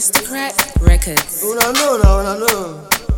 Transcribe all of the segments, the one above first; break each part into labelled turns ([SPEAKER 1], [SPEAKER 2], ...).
[SPEAKER 1] Aristocrat Records.
[SPEAKER 2] Una know.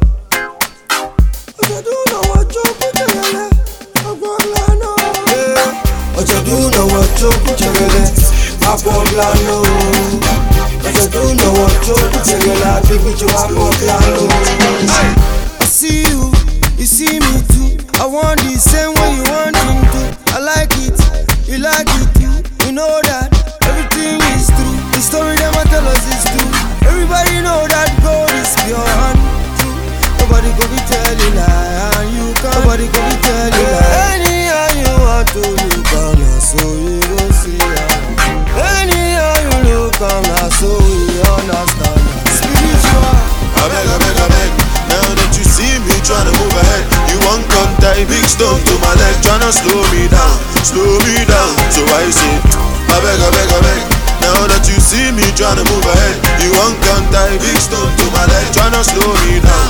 [SPEAKER 2] Ojeduno wachoku chegele, akwoglano. Ojeduno wachoku chegele, akwoglano. Ojeduno wachoku chegele, abibicho akwoglano. I see you, you see me too. I want the same way you want him to. I like it, you like it too. You know that everything is true. The story them a tell us is true. Everybody know that God is pure and true. Nobody go be tell you lie, and you can't. Nobody go be tell you lie. Anyhow you want to look on, so you go see her. Anyhow you look on, so we understand. Spiritual.
[SPEAKER 3] I beg. Now that you see me tryna move ahead, you won't come tie big stone to my leg, tryna slow me down. So I say, I beg. Now that you see me tryna move ahead, you won't come tie big stone to my leg, tryna slow me down.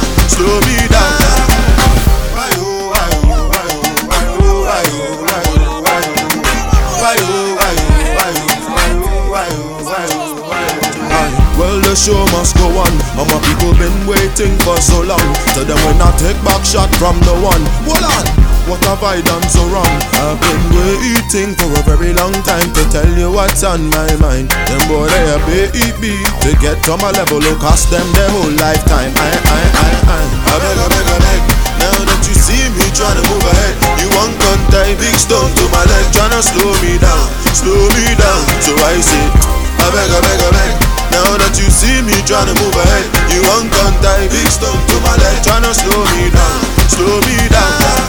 [SPEAKER 3] Well, the show must go on, and my people been waiting for so long. So them will not take back shot from the one. Hold on, what have I done so wrong? I've been waiting for a very long time to tell you what's on my mind. Them boy they a baby to get to my level, will cost them their whole lifetime. I beg. Now that you see me tryna move ahead, you won't come tie big stone to my leg, tryna slow me down. So I say, I beg. Now that you see me tryna move ahead, you won't come tie big stone to my leg, tryna slow me down.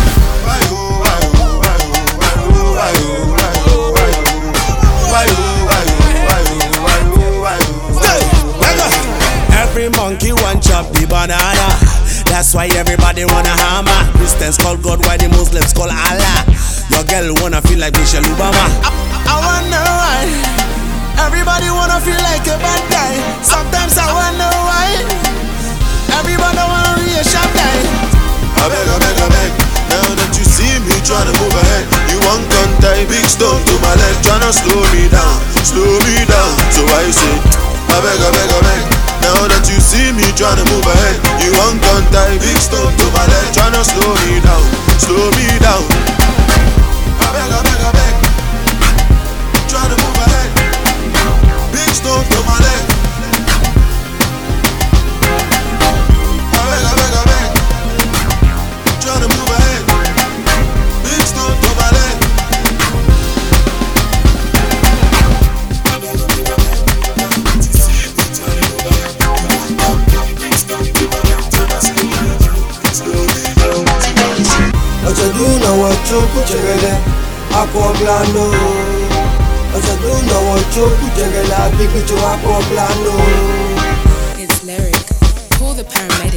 [SPEAKER 4] Every monkey want chop the banana. That's why everybody wanna hammer. Christians call God, why the Muslims call Allah. Your girl wanna feel like Michelle Obama. I wonder why everybody wanna feel like a bad guy. Sometimes I wonder why everybody wanna be a sharp guy.
[SPEAKER 3] I beg. Now that you see me tryna move ahead, you won't come tie big stone to my leg, tryna slow me down. So I say, I beg. Now that you see me tryna move ahead, you won't come tie big stone to my leg, tryna slow me down. I beg. Tryna move ahead, big stone to my leg. I beg. Tryna move ahead, big stone to my leg.
[SPEAKER 2] Ojeduno wachoku chegele, akwoglano. Ojeduno wachoku chegele, abibicho akwoglano.
[SPEAKER 1] It's Lyric. Call the paramedics.